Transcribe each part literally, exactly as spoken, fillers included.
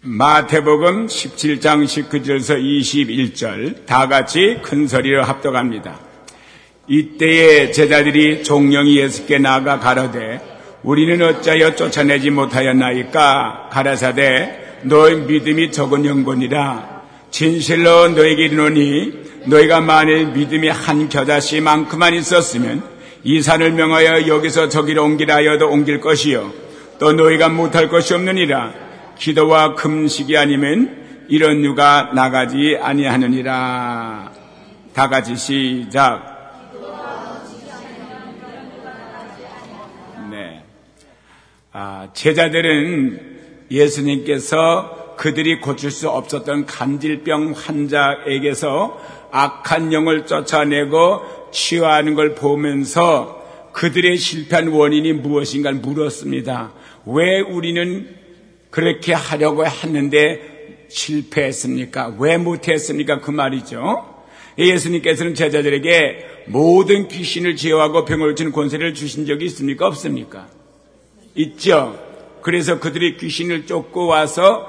마태복음 십칠 장 십구 절에서 이십일 절 다 같이 큰 소리로 합독합니다. 이때에 제자들이 종영이 예수께 나아가 가로되 우리는 어찌하여 쫓아내지 못하였나이까? 가라사대 너희 믿음이 적은 영혼이라. 진실로 너에게 이르노니 너희가 만일 믿음이 한 겨자씨만큼만 있었으면 이 산을 명하여 여기서 저기로 옮기라 하여도 옮길 것이요 또 너희가 못할 것이 없느니라. 기도와 금식이 아니면 이런 유가 나가지 아니하느니라. 다 같이 시작. 네. 아, 제자들은 예수님께서 그들이 고칠 수 없었던 간질병 환자에게서 악한 영을 쫓아내고 치유하는 걸 보면서 그들의 실패한 원인이 무엇인가 물었습니다. 왜 우리는 그렇게 하려고 했는데 실패했습니까? 왜 못했습니까? 그 말이죠. 예수님께서는 제자들에게 모든 귀신을 제어하고 병을 고치는 권세를 주신 적이 있습니까? 없습니까? 있죠. 그래서 그들이 귀신을 쫓고 와서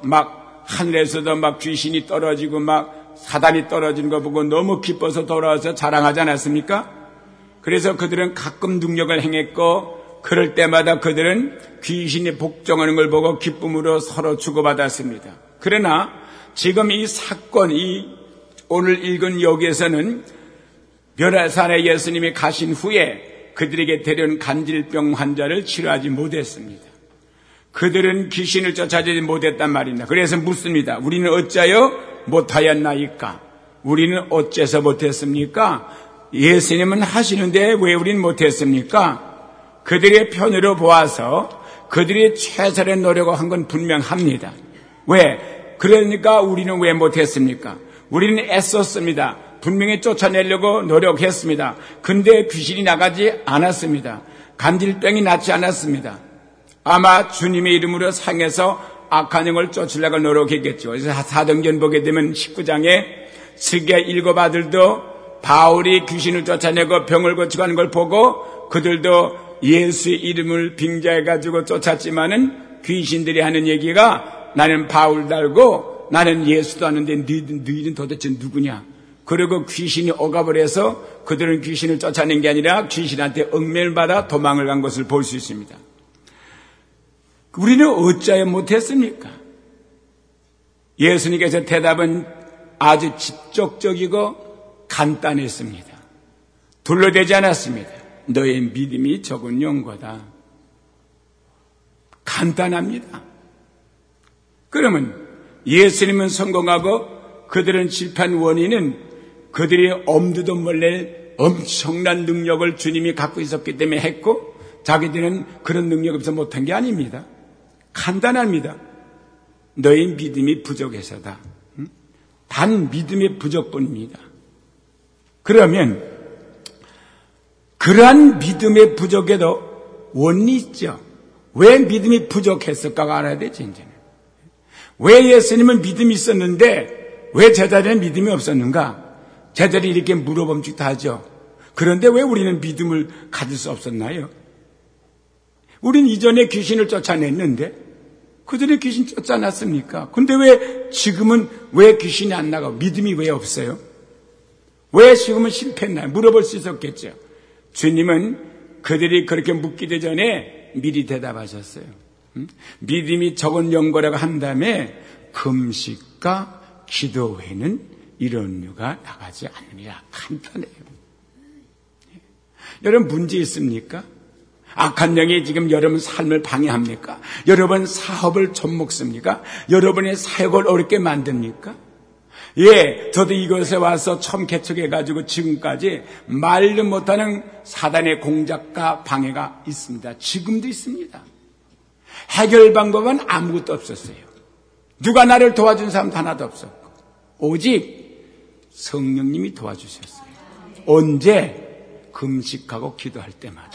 막 하늘에서도 막 귀신이 떨어지고 막 사단이 떨어지는 거 보고 너무 기뻐서 돌아와서 자랑하지 않았습니까? 그래서 그들은 가끔 능력을 행했고 그럴 때마다 그들은 귀신이 복종하는 걸 보고 기쁨으로 서로 주고받았습니다. 그러나 지금 이 사건, 이 오늘 읽은 여기에서는 벼라산에 예수님이 가신 후에 그들에게 데려온 간질병 환자를 치료하지 못했습니다. 그들은 귀신을 쫓아내지 못했단 말입니다. 그래서 묻습니다. 우리는 어찌하여 못하였나이까? 우리는 어째서 못했습니까? 예수님은 하시는데 왜 우리는 못했습니까? 그들의 편으로 보아서 그들이 최선의 노력을 한 건 분명합니다. 왜? 그러니까 우리는 왜 못했습니까? 우리는 애썼습니다. 분명히 쫓아내려고 노력했습니다. 근데 귀신이 나가지 않았습니다. 간질병이 낫지 않았습니다. 아마 주님의 이름으로 상해서 악한 영을 쫓으려고 노력했겠죠. 그래서 사도행전 보게 되면 십구 장에 스게 일곱 아들도 바울이 귀신을 쫓아내고 병을 고치고 하는 걸 보고 그들도 예수의 이름을 빙자해가지고 쫓았지만은 귀신들이 하는 얘기가 나는 바울 달고 나는 예수도 하는데 너희는, 너희는 도대체 누구냐? 그리고 귀신이 억압을 해서 그들은 귀신을 쫓아낸 게 아니라 귀신한테 얽매일받아 도망을 간 것을 볼 수 있습니다. 우리는 어찌하여 못했습니까? 예수님께서 대답은 아주 직접적이고 간단했습니다. 둘러대지 않았습니다. 너의 믿음이 적은 영거다. 간단합니다. 그러면 예수님은 성공하고 그들은 실패한 원인은 그들이 엄두도 몰래 엄청난 능력을 주님이 갖고 있었기 때문에 했고 자기들은 그런 능력이 없어서 못한 게 아닙니다. 간단합니다. 너의 믿음이 부족해서다. 단 믿음의 부족뿐입니다. 그러면 그러한 믿음의 부족에도 원인이 있죠. 왜 믿음이 부족했을까가 알아야 되죠, 이제는. 왜 예수님은 믿음이 있었는데 왜 제자들은 믿음이 없었는가? 제자들이 이렇게 물어봄직도 하죠. 그런데 왜 우리는 믿음을 가질 수 없었나요? 우린 이전에 귀신을 쫓아냈는데 그전에 귀신 쫓아놨습니까? 근데 왜 지금은 왜 귀신이 안 나가고 믿음이 왜 없어요? 왜 지금은 실패했나요? 물어볼 수 있었겠죠. 주님은 그들이 그렇게 묻기도 전에 미리 대답하셨어요. 믿음이 적은 영거라고 한 다음에 금식과 기도 외에는 이런 유가 나가지 않느니라. 간단해요. 여러분 문제 있습니까? 악한 영이 지금 여러분 삶을 방해합니까? 여러분 사업을 좀먹습니까? 여러분의 사역을 어렵게 만듭니까? 예, 저도 이곳에 와서 처음 개척해가지고 지금까지 말도 못하는 사단의 공작과 방해가 있습니다. 지금도 있습니다. 해결 방법은 아무것도 없었어요. 누가 나를 도와준 사람도 하나도 없었고 오직 성령님이 도와주셨어요. 언제? 금식하고 기도할 때마다.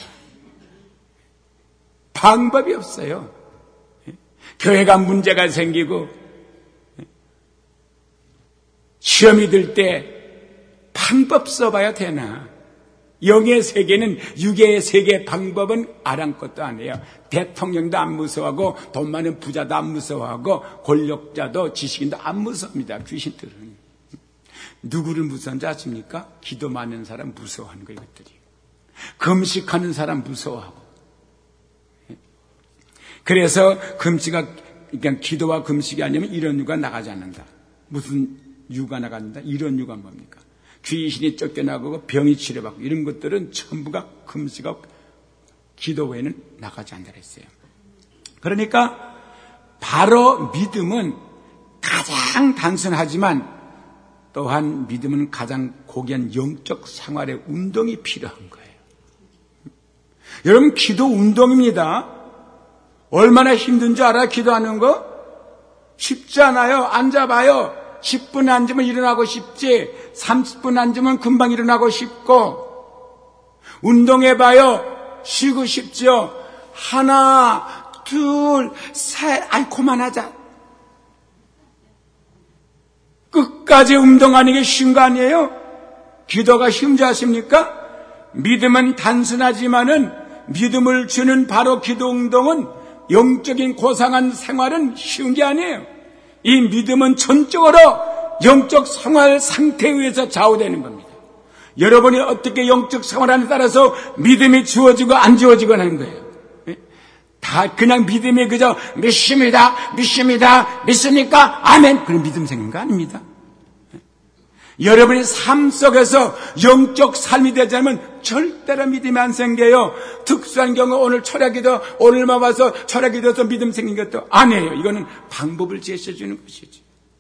방법이 없어요. 교회가 문제가 생기고 시험이 들 때 방법 써봐야 되나? 영의 세계는 육의 세계 방법은 아랑것도 아니에요. 대통령도 안 무서워하고 돈 많은 부자도 안 무서워하고 권력자도 지식인도 안 무서워합니다. 귀신들은. 누구를 무서워하는지 아십니까? 기도 많은 사람 무서워하는 거예요. 이것들이. 금식하는 사람 무서워하고. 그래서 금식가 그러니까 기도와 금식이 아니면 이런 유가 나가지 않는다. 무슨 유가 나간다? 이런 유가 뭡니까? 귀신이 쫓겨나고 병이 치료받고 이런 것들은 전부가 금식과 기도 외에는 나가지 않는다 했어요. 그러니까 바로 믿음은 가장 단순하지만 또한 믿음은 가장 고귀한 영적 생활의 운동이 필요한 거예요. 여러분, 기도 운동입니다. 얼마나 힘든지 알아요? 기도하는 거? 쉽지 않아요. 앉아봐요. 십 분 앉으면 일어나고 싶지, 삼십 분 앉으면 금방 일어나고 싶고, 운동해봐요. 쉬고 싶죠. 하나, 둘, 셋, 아이, 그만하자. 끝까지 운동하는 게 쉬운 거 아니에요? 기도가 쉬운지 아십니까? 믿음은 단순하지만은 믿음을 주는 바로 기도 운동은 영적인 고상한 생활은 쉬운 게 아니에요. 이 믿음은 전적으로 영적 생활 상태에 의해서 좌우되는 겁니다. 여러분이 어떻게 영적 생활하는에 따라서 믿음이 주어지고 안 주어지고 하는 거예요. 다 그냥 믿음이 그저 믿습니다, 믿습니다, 믿습니까? 아멘. 그런 믿음 생긴 거 아닙니다. 여러분의 삶 속에서 영적 삶이 되지 않으면 절대로 믿음이 안 생겨요. 특수한 경우 오늘 철학기도 오늘만 와서 철학기도에서 믿음 생긴 것도 아니에요. 이거는 방법을 제시해 주는 것이지.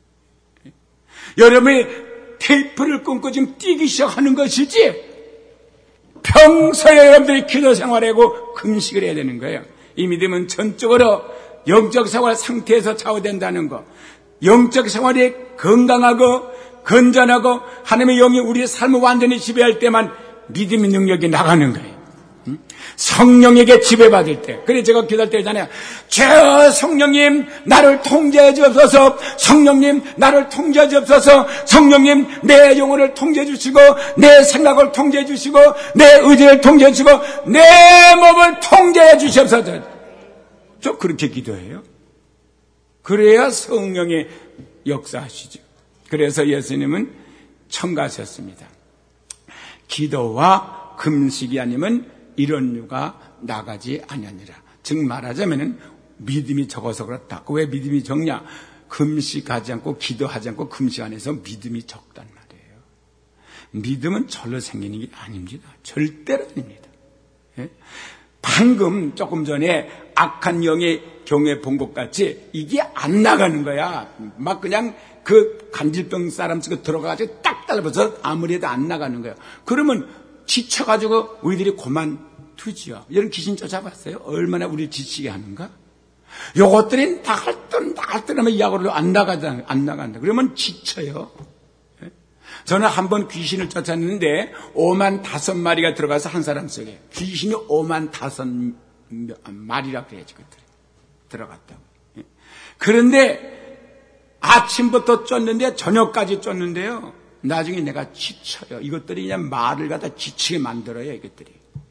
여러분이 테이프를 끊고 지금 뛰기 시작하는 것이지 평소에 여러분들이 기도 생활하고 금식을 해야 되는 거예요. 이 믿음은 전적으로 영적 생활 상태에서 좌우된다는 거. 영적 생활이 건강하고 건전하고 하나님의 영이 우리의 삶을 완전히 지배할 때만 믿음의 능력이 나가는 거예요. 성령에게 지배받을 때. 그래 제가 기도할 때 있잖아요. 저 성령님 나를 통제해 주옵소서. 성령님 나를 통제해 주옵소서. 성령님 내 영혼을 통제해 주시고 내 생각을 통제해 주시고 내 의지를 통제해 주시고 내 몸을 통제해 주시옵소서. 저 그렇게 기도해요. 그래야 성령의 역사하시죠. 그래서 예수님은 청가하셨습니다. 기도와 금식이 아니면 이런 유가 나가지 아니하니라. 즉 말하자면 믿음이 적어서 그렇다. 왜 믿음이 적냐? 금식하지 않고 기도하지 않고 금식 안에서 믿음이 적단 말이에요. 믿음은 절로 생기는 게 아닙니다. 절대로 아닙니다. 예? 방금 조금 전에 악한 영의 경우에 본 것 같이 이게 안 나가는 거야. 막 그냥 그 간질병 사람 속에 들어가가지고 딱 달라붙어서 아무리 해도 안 나가는 거예요. 그러면 지쳐가지고 우리들이 그만두지요. 이런 귀신 쫓아봤어요? 얼마나 우리를 지치게 하는가? 요것들이 나갈 듯 나갈 듯 하면 이 약으로 안 나가자, 안 나간다. 그러면 지쳐요. 저는 한번 귀신을 쫓았는데 오만 다섯 마리가 들어가서 한 사람 속에 귀신이 오만 다섯 마리라 그래야지 그들 들어갔다고. 그런데 아침부터 쫓는데 저녁까지 쫓는데요. 나중에 내가 지쳐요. 이것들이 그냥 말을 갖다 지치게 만들어요. 이것들이.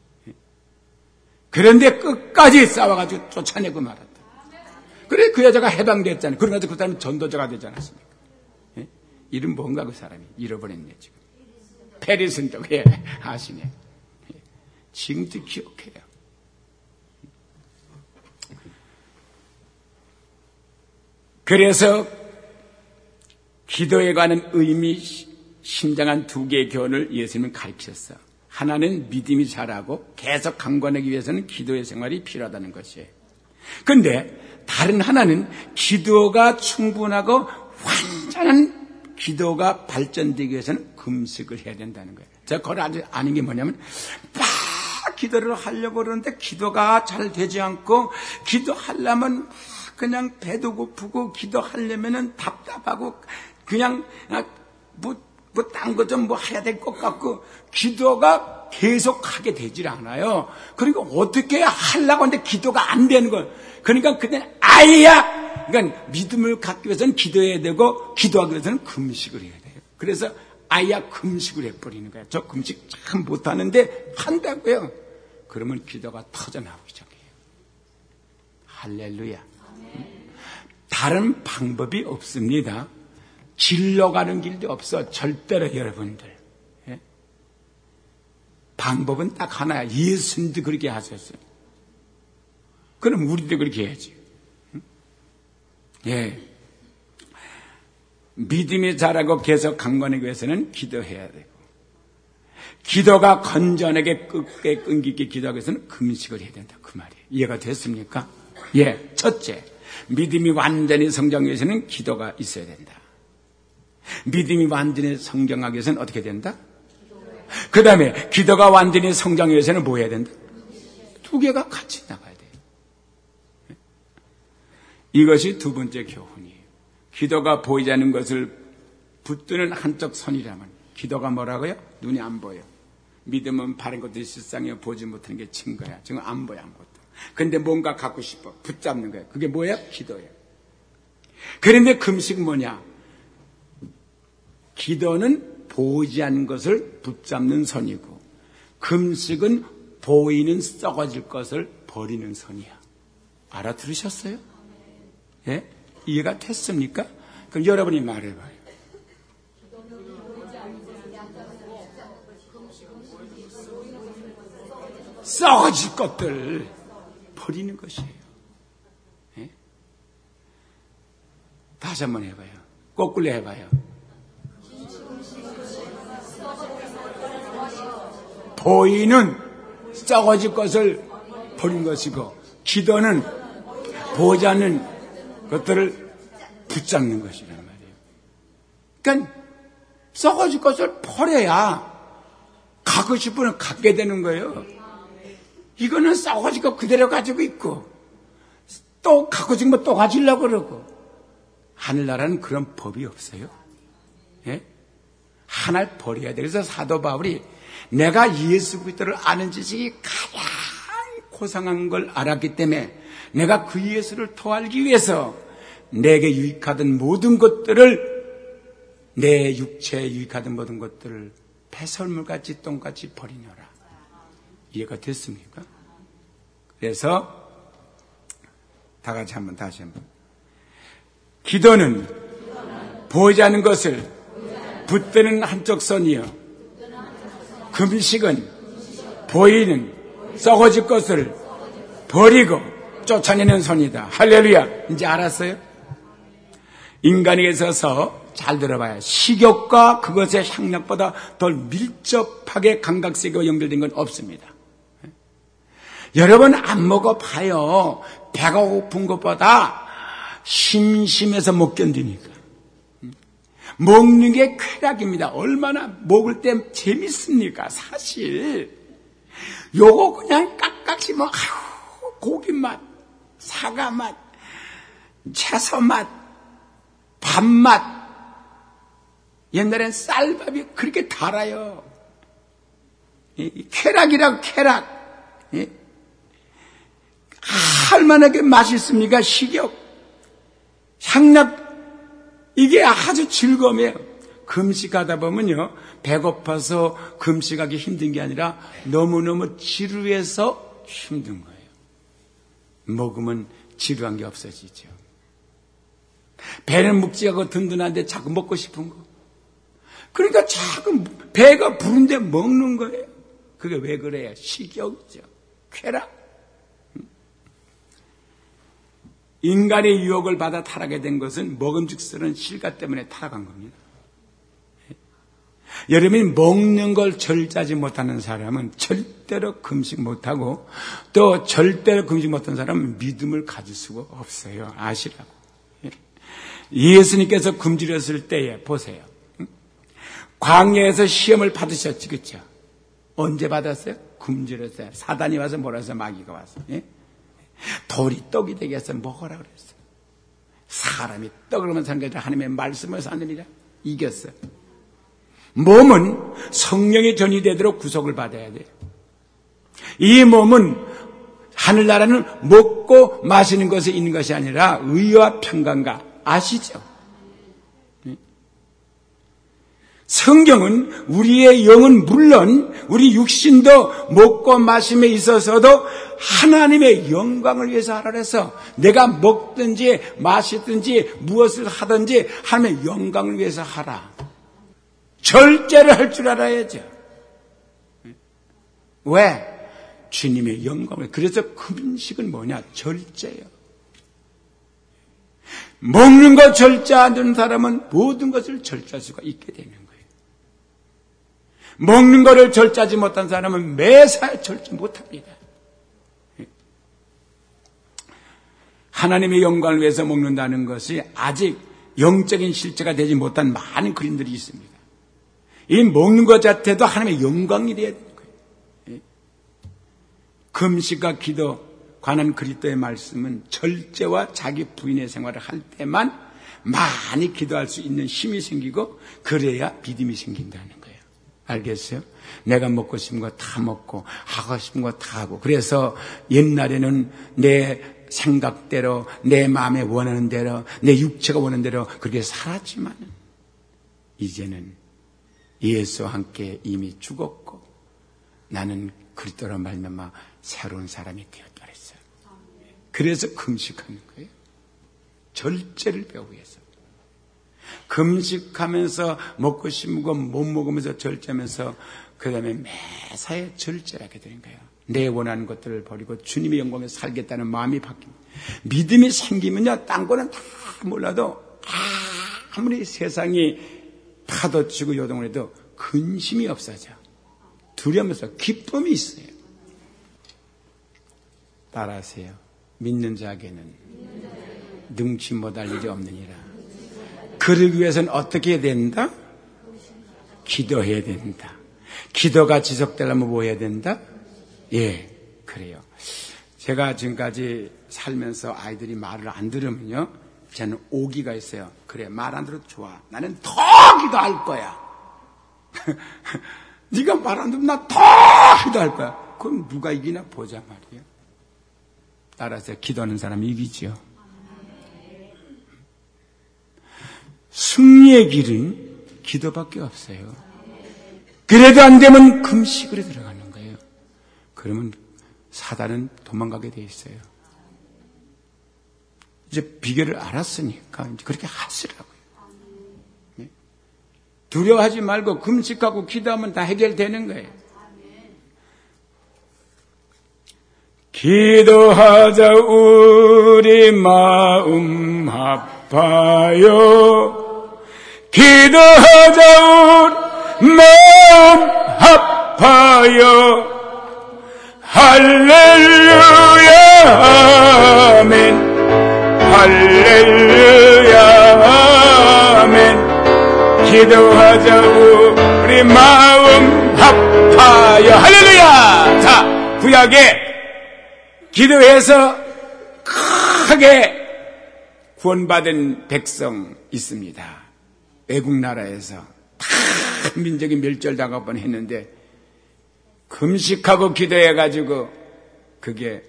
그런데 끝까지 싸워가지고 쫓아내고 말았다. 그래 그 여자가 해방됐잖아요. 그러면서 그 사람이 전도자가 되지 않았습니까? 예? 이름 뭔가 그 사람이 잃어버렸네 지금. 페리슨도 예, 아시네. 예. 지금도 기억해요. 그래서 기도에 관한 의미 심장한 두 개의 교훈을 예수님은 가르쳤어. 하나는 믿음이 자라고 계속 강건하기 위해서는 기도의 생활이 필요하다는 것이에요. 그런데 다른 하나는 기도가 충분하고 완전한 기도가 발전되기 위해서는 금식을 해야 된다는 거예요. 제가 그걸 아직 아는 게 뭐냐면 막 기도를 하려고 그러는데 기도가 잘 되지 않고 기도하려면 그냥 배도 고프고 기도하려면은 답답하고 그냥 뭐 뭐 딴 거 좀 뭐 해야 될 것 같고 기도가 계속 하게 되질 않아요. 그러니까 어떻게 하려고 하는데 기도가 안 되는 거예요. 그러니까 그때 아야. 그러니까 믿음을 갖기 위해서는 기도해야 되고 기도하기 위해서는 금식을 해야 돼요. 그래서 아야 금식을 해버리는 거야. 저 금식 참 못하는데 한다고요. 그러면 기도가 터져나오기 시작해요. 할렐루야. 다른 방법이 없습니다. 길로 가는 길도 없어. 절대로 여러분들. 예? 방법은 딱 하나야. 예수님도 그렇게 하셨어요. 그럼 우리도 그렇게 해야지. 예. 믿음이 자라고 계속 강건하기 위해서는 기도해야 되고, 기도가 건전하게 끝게 끊기게 기도하기 위해서는 금식을 해야 된다. 그 말이에요. 이해가 됐습니까? 예. 첫째, 믿음이 완전히 성장하기 위해서는 기도가 있어야 된다. 믿음이 완전히 성장하기 위해서는 어떻게 된다? 그 다음에 기도가 완전히 성장하기 위해서는 뭐 해야 된다? 두 개가 같이 나가야 돼요. 이것이 두 번째 교훈이에요. 기도가 보이지 않는 것을 붙드는 한쪽 선이라면, 기도가 뭐라고요? 눈이 안 보여. 믿음은 바른 것들이 실상에 보지 못하는 게 증거야. 지금 안 보여 아무것도. 근데 뭔가 갖고 싶어. 붙잡는 거야. 그게 뭐야? 기도야. 그런데 금식은 뭐냐? 기도는 보이지 않는 것을 붙잡는 선이고, 금식은 보이는 썩어질 것을 버리는 선이야. 알아들으셨어요? 예? 이해가 됐습니까? 그럼 여러분이 말해봐요. 썩어질 것들 버리는 것이에요. 예? 다시 한번 해봐요. 거꾸로 해봐요. 보이는 썩어질 것을 버린 것이고, 기도는 보지 않는 것들을 붙잡는 것이란 말이에요. 그러니까 썩어질 것을 버려야 갖고 싶으면 갖게 되는 거예요. 이거는 썩어질 것 그대로 가지고 있고, 또 갖고 싶은 거 또 가지려고 그러고. 하늘나라는 그런 법이 없어요. 예? 하나를 버려야 돼. 그래서 사도 바울이 내가 예수 그리스도를 아는 지식이 가장 고상한 걸 알았기 때문에 내가 그 예수를 더 알기 위해서 내게 유익하던 모든 것들을, 내 육체에 유익하던 모든 것들을 폐설물같이 똥같이 버리노라. 이해가 됐습니까? 그래서 다 같이 한번 다시 한번. 기도는 보이지 않는 것을 붙드는 한쪽 선이요, 금식은 보이는 썩어질 것을 버리고 쫓아내는 선이다. 할렐루야. 이제 알았어요? 인간에게 있어서 잘 들어봐요. 식욕과 그것의 향락보다 더 밀접하게 감각세계와 연결된 건 없습니다. 여러분 안 먹어봐요. 배가 고픈 것보다 심심해서 못 견디니까. 먹는 게 쾌락입니다. 얼마나 먹을 때 재밌습니까? 사실 요거 그냥 깍깍 뭐 고기 맛, 사과 맛, 채소 맛, 밥 맛. 옛날엔 쌀밥이 그렇게 달아요. 쾌락이라고 쾌락. 얼마나 맛있습니까? 식욕, 향락, 이게 아주 즐거움이에요. 금식하다 보면요, 배고파서 금식하기 힘든 게 아니라 너무너무 지루해서 힘든 거예요. 먹으면 지루한 게 없어지죠. 배는 묵직하고 든든한데 자꾸 먹고 싶은 거. 그러니까 자꾸 배가 부른데 먹는 거예요. 그게 왜 그래요? 식욕이죠. 쾌락. 인간의 유혹을 받아 타락하게 된 것은 먹음직스러운 실과 때문에 타락한 겁니다. 여러분이 먹는 걸 절제하지 못하는 사람은 절대로 금식 못하고, 또 절대로 금식 못하는 사람은 믿음을 가질 수가 없어요. 아시라고. 예수님께서 굶주렸을 때에 보세요. 광야에서 시험을 받으셨지, 그렇죠? 언제 받았어요? 굶주렸어요. 사단이 와서 뭐라 해서, 마귀가 와서. 예? 돌이 떡이 되게 해서 먹으라 그랬어요. 사람이 떡으로만 사는 게 아니라 하나님의 말씀을 사느니라. 이겼어요. 몸은 성령의 전이 되도록 구속을 받아야 돼요. 이 몸은 하늘나라는 먹고 마시는 것에 있는 것이 아니라 의와 평강과, 아시죠? 성경은 우리의 영은 물론 우리 육신도 먹고 마심에 있어서도 하나님의 영광을 위해서 하라 해서 내가 먹든지 마시든지 무엇을 하든지 하나님의 영광을 위해서 하라. 절제를 할 줄 알아야죠. 왜? 주님의 영광을. 그래서 금식은 뭐냐? 절제예요. 먹는 것 절제하는 사람은 모든 것을 절제할 수가 있게 되는 거예요. 먹는 것을 절제하지 못한 사람은 매사에 절제 못합니다. 하나님의 영광을 위해서 먹는다는 것이 아직 영적인 실제가 되지 못한 많은 그림들이 있습니다. 이 먹는 것 자체도 하나님의 영광이 되어야 되는 거예요. 금식과 기도 관한 그리스도의 말씀은 절제와 자기 부인의 생활을 할 때만 많이 기도할 수 있는 힘이 생기고 그래야 믿음이 생긴다는 거예요. 알겠어요? 내가 먹고 싶은 거 다 먹고 하고 싶은 거 다 하고 그래서 옛날에는 내 생각대로 내 마음에 원하는 대로 내 육체가 원하는 대로 그렇게 살았지만 이제는 예수와 함께 이미 죽었고 나는 그리스도로 말미암아 새로운 사람이 되었다 그랬어요. 그래서 금식하는 거예요. 절제를 배우기 위해서. 금식하면서 먹고 싶은 거 못 먹으면서 절제하면서 그 다음에 매사에 절제를 하게 되는 거예요. 내 원하는 것들을 버리고 주님의 영광에 살겠다는 마음이 바뀝니다. 믿음이 생기면요, 딴 거는 다 몰라도 아무리 세상이 파도치고 요동을 해도 근심이 없어져. 두려움에서 기쁨이 있어요. 따라하세요. 믿는 자에게는 능치 못할 일이 없느니라. 그러기 위해서는 어떻게 해야 된다? 기도해야 된다. 기도가 지속되려면 뭐 해야 된다? 예, 그래요. 제가 지금까지 살면서 아이들이 말을 안 들으면요, 저는 오기가 있어요. 그래, 말 안 들어도 좋아. 나는 더 기도할 거야. 네가 말 안 들으면 나 더 기도할 거야. 그럼 누가 이기나 보자 말이에요. 따라서 기도하는 사람이 이기죠. 승리의 길은 기도밖에 없어요. 그래도 안 되면 금식으로 들어가는 거예요. 그러면 사단은 도망가게 돼 있어요. 이제 비결을 알았으니까 이제 그렇게 하시라고요. 네? 두려워하지 말고 금식하고 기도하면 다 해결되는 거예요. 기도하자 우리 마음 아파요. 기도하자 우리 마음 아파요. 할렐루야 아멘. 할렐루야 아멘. 기도하자 우리 마음 아파요. 할렐루야. 자, 구약에 기도해서 크게 구원받은 백성 있습니다. 외국 나라에서 다 민족이 멸절당할 뻔했는데 금식하고 기도해가지고 그게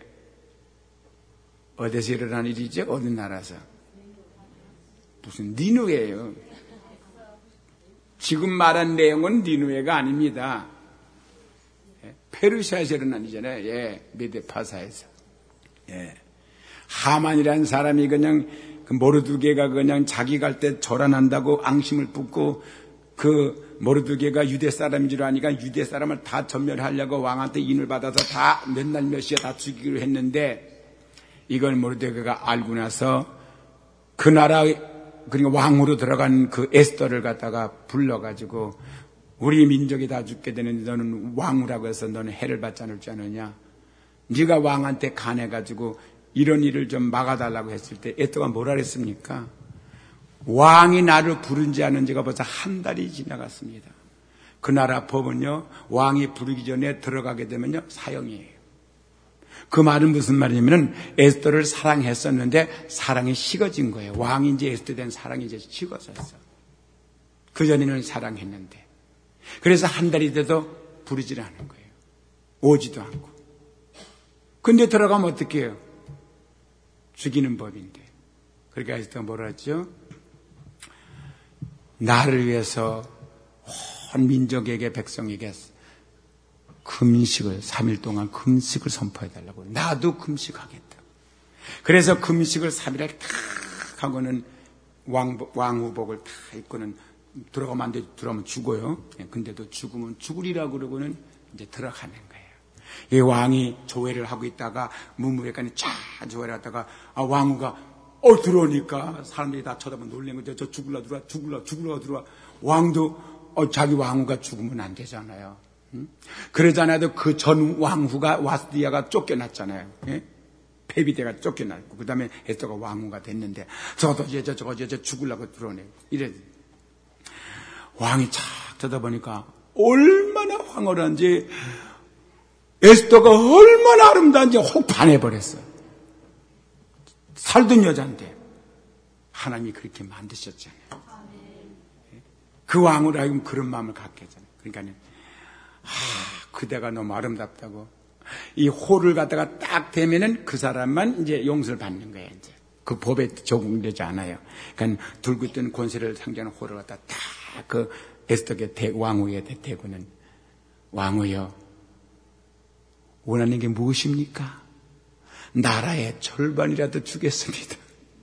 어디서 일어난 일이죠? 어느 나라에서? 무슨 니누에예요. 지금 말한 내용은 니누에가 아닙니다. 페르시아에서 일어난 일이잖아요. 예, 메데파사에서. 예. 하만이라는 사람이 그냥 그 모르드게가 그냥 자기 갈 때 절한한다고 앙심을 붓고 그 모르드게가 유대 사람인 줄 아니까 유대 사람을 다 전멸하려고 왕한테 인을 받아서 다 몇 날 몇 시에 다 죽이기로 했는데 이걸 모르드게가 알고 나서 그 나라 그러니까 왕으로 들어간 그 에스더를 갖다가 불러가지고 우리 민족이 다 죽게 되는데 너는 왕이라고 해서 너는 해를 받지 않을 줄 아느냐. 네가 왕한테 간해가지고 이런 일을 좀 막아달라고 했을 때 에스더가 뭐라 그랬습니까? 왕이 나를 부른지 않은 지가 벌써 한 달이 지나갔습니다. 그 나라 법은요, 왕이 부르기 전에 들어가게 되면요, 사형이에요. 그 말은 무슨 말이냐면 에스더를 사랑했었는데 사랑이 식어진 거예요. 왕이 이제 에스더 된 사랑이 이제 식어졌어. 그전에는 사랑했는데. 그래서 한 달이 돼도 부르질 않은 거예요. 오지도 않고. 근데 들어가면 어떻게 해요? 죽이는 법인데. 그러니까 에스더가 뭐라 했죠? 나를 위해서 온 민족에게 백성에게 금식을 삼 일 동안 금식을 선포해달라고. 나도 금식하겠다. 그래서 금식을 삼 일을 탁 하고는 왕, 왕후복을 다 입고는 들어가면 안 되지. 들어가면 죽어요. 근데도 죽으면 죽으리라고 그러고는 이제 들어가는 거예요. 이 왕이 조회를 하고 있다가 문무백관이 쫙 조회를 하다가 아, 왕후가 어 들어오니까 사람들이 다 쳐다보고 놀란 거죠. 저 죽을라 들어와 죽을라 죽을라 들어와. 왕도 어, 자기 왕후가 죽으면 안 되잖아요. 응? 그러잖아도 그 전 왕후가 와스디아가 쫓겨났잖아요. 예? 페비데가 쫓겨났고 그 다음에 에스더가 왕후가 됐는데 저도 이제 저, 저거 이제 저 죽으려고 들어오네. 이래 왕이 착 쳐다보니까 얼마나 황홀한지 에스더가 얼마나 아름다운지 혹 반해버렸어요. 살던 여자인데 하나님이 그렇게 만드셨잖아요. 그 왕으로 하여금 그런 마음을 갖게 하잖아요. 그러니까는 아, 그대가 너무 아름답다고 이 호를 갖다가 딱 대면은 그 사람만 이제 용서를 받는 거예요. 이제 그 법에 적용되지 않아요. 그러니까 들고 있던 권세를 상징하는 호를 갖다 딱 그 에스더의 왕후에 대고는 왕후여 원하는 게 무엇입니까? 나라의 절반이라도 주겠습니다.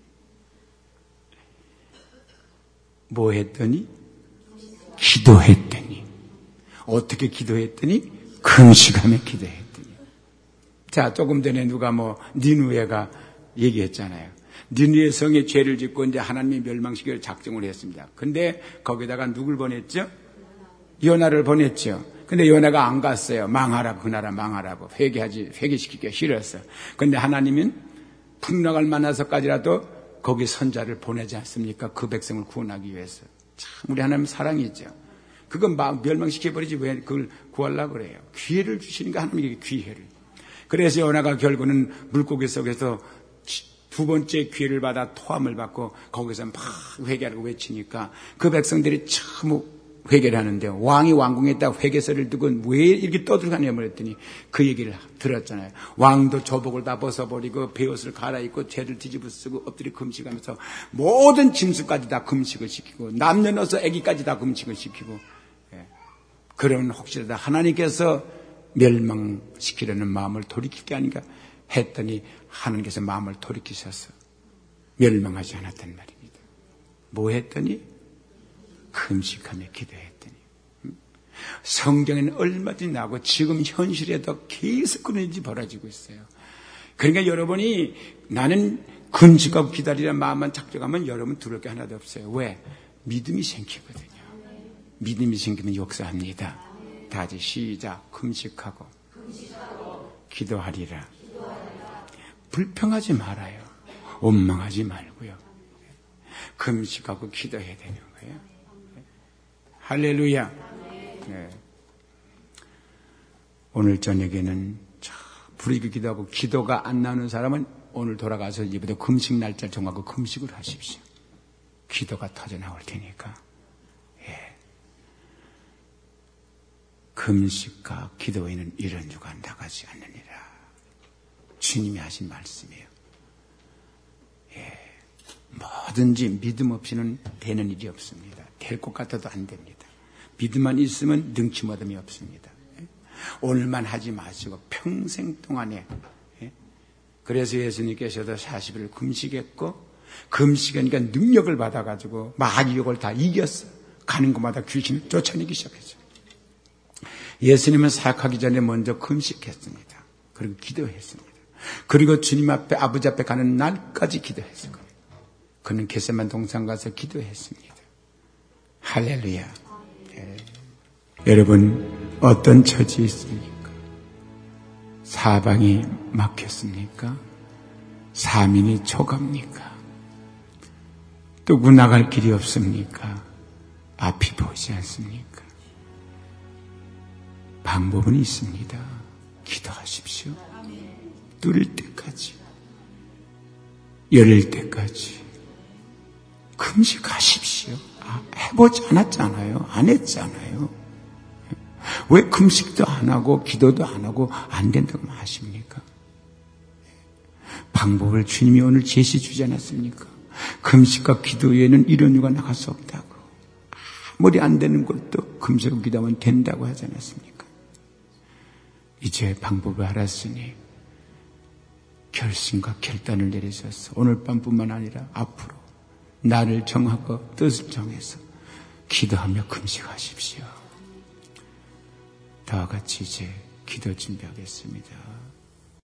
뭐 했더니? 기도했더니. 어떻게 기도했더니? 금식하며 기도했더니. 자, 조금 전에 누가 뭐 니느웨가 얘기했잖아요. 니느웨 성에 죄를 짓고 이제 하나님이 멸망시키기를 작정을 했습니다. 근데 거기다가 누굴 보냈죠? 요나를 보냈죠. 근데 요나가 안 갔어요. 망하라고, 그 나라 망하라고. 회개하지, 회개시키기가 싫었어요. 근데 하나님은 풍랑을 만나서까지라도 거기 선자를 보내지 않습니까? 그 백성을 구원하기 위해서. 참, 우리 하나님 사랑이죠. 그건 막 멸망시켜버리지 왜 그걸 구하려고 그래요. 기회를 주시니까 하나님에게 기회를. 그래서 요나가 결국은 물고기 속에서 두 번째 기회를 받아 토함을 받고 거기서 막 회개하라고 외치니까 그 백성들이 참 회개를 하는데 왕이 왕궁에다 회개서를 두고 왜 이렇게 떠들어가냐 그랬더니 그 얘기를 들었잖아요. 왕도 조복을 다 벗어버리고 베옷을 갈아입고 죄를 뒤집어 쓰고 엎드려 금식하면서 모든 짐승까지 다 금식을 시키고 남녀노소 아기까지 다 금식을 시키고 예. 그러면 혹시라도 하나님께서 멸망시키려는 마음을 돌이킬 게 아닌가 했더니 하나님께서 마음을 돌이키셔서 멸망하지 않았단 말입니다. 뭐 했더니? 금식하며 기도했더니. 성경에는 얼마든지 나오고 지금 현실에도 계속 그런 일이 벌어지고 있어요. 그러니까 여러분이 나는 금식하고 기다리라는 마음만 작정하면 여러분 두려울 게 하나도 없어요. 왜? 믿음이 생기거든요. 믿음이 생기면 역사합니다. 다시 시작. 금식하고 기도하리라. 불평하지 말아요. 원망하지 말고요. 금식하고 기도해야 되는 거예요. 할렐루야. 네. 오늘 저녁에는 부르짖고 기도하고 기도가 안 나오는 사람은 오늘 돌아가서 이부터 금식 날짜를 정하고 금식을 하십시오. 기도가 터져 나올 테니까. 예. 금식과 기도에는 이런 유가 나가지 않느니라. 주님이 하신 말씀이에요. 예. 뭐든지 믿음 없이는 되는 일이 없습니다. 될 것 같아도 안 됩니다. 믿음만 있으면 능치 못함이 없습니다. 예. 오늘만 하지 마시고 평생 동안에 예. 그래서 예수님께서도 사십 일 금식했고 금식하니까 능력을 받아가지고 마귀 욕을 다 이겼어. 가는 곳마다 귀신을 쫓아내기 시작했어요. 예수님은 사역하기 전에 먼저 금식했습니다. 그리고 기도했습니다. 그리고 주님 앞에 아버지 앞에 가는 날까지 기도했을 거예요. 그는 겟세마네 동산 가서 기도했습니다. 할렐루야. 네. 여러분 어떤 처지에 있습니까? 사방이 막혔습니까? 사민이 초갑니까? 또 나갈 길이 없습니까? 앞이 보이지 않습니까? 방법은 있습니다. 기도하십시오. 뚫을 때까지, 열릴 때까지 금식하십시오. 아, 해보지 않았잖아요. 안 했잖아요. 왜 금식도 안 하고 기도도 안 하고 안 된다고 하십니까? 방법을 주님이 오늘 제시 주지 않았습니까? 금식과 기도 외에는 이런 이유가 나갈 수 없다고. 머리 안 되는 것도 금세고 기도하면 된다고 하지 않았습니까? 이제 방법을 알았으니 결심과 결단을 내리셔서 오늘 밤뿐만 아니라 앞으로 나를 정하고 뜻을 정해서 기도하며 금식하십시오. 다와 같이 이제 기도 준비하겠습니다.